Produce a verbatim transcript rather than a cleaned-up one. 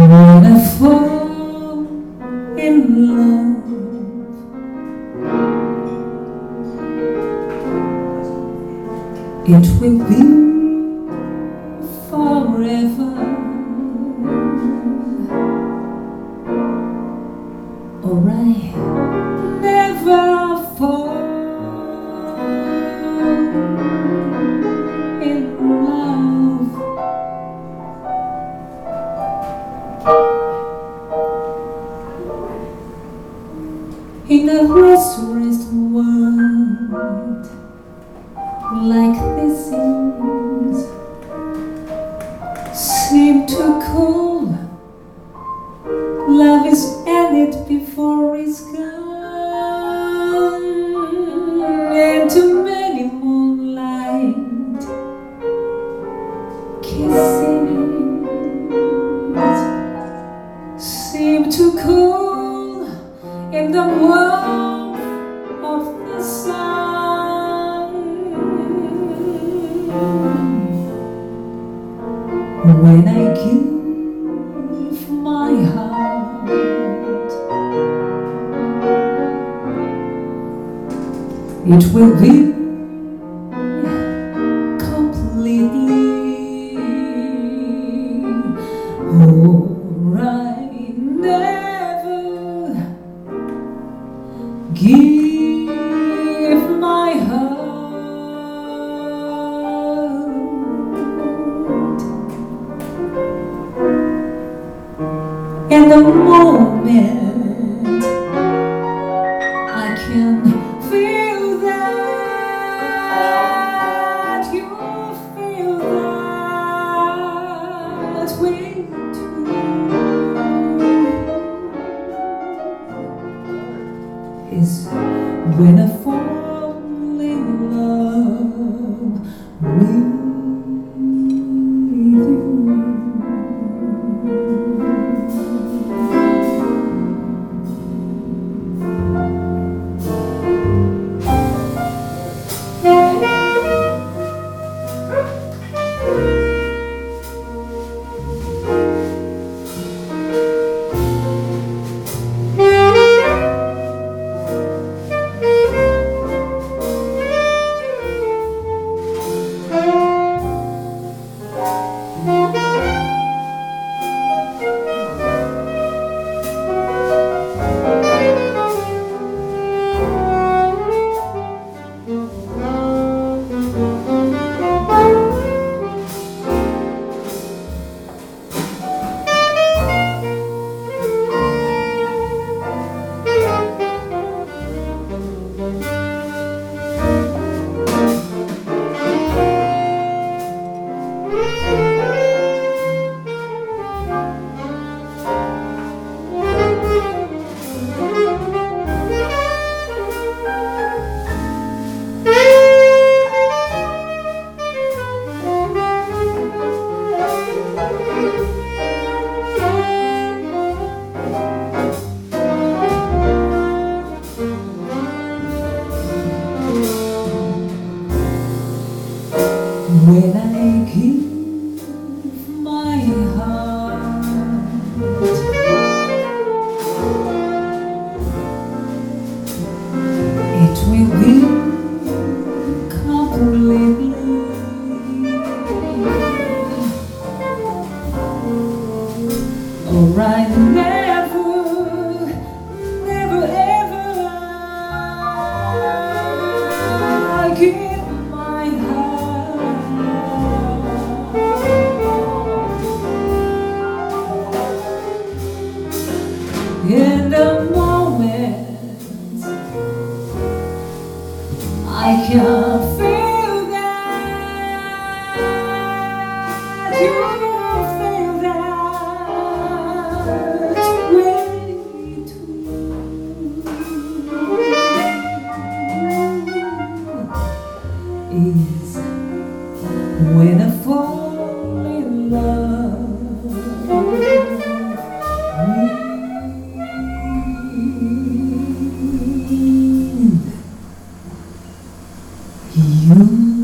When I fall in love, it will be forever, or I never fall in love. In a restless world like this is, seem to call, love is ended before it's gone, and too many moonlight kisses seem to cool in the warmth of the sun. When I give my heart, it will be completely alright. Never give my heart, and the moment I can feel that you feel that way too, is when I fall in love with you. When I give my heart, it will be completely alright. Never, never ever I give my heart, in the moment I can feel that you feel that way too, is when I fall in love with you.